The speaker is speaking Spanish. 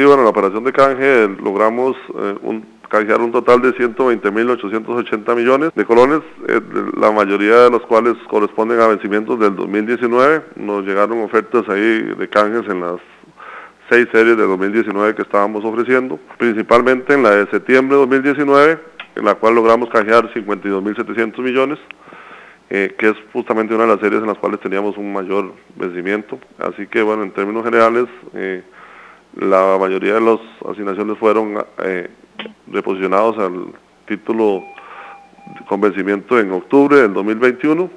Sí, bueno, la operación de canje logramos canjear un total de 120.880 millones de colones, la mayoría de los cuales corresponden a vencimientos del 2019. Nos llegaron ofertas ahí de canjes en las 6 series de 2019 que estábamos ofreciendo, principalmente en la de septiembre de 2019, en la cual logramos canjear 52.700 millones, que es justamente una de las series en las cuales teníamos un mayor vencimiento. Así que, bueno, en términos generales, la mayoría de las asignaciones fueron reposicionados al título con vencimiento en octubre del 2021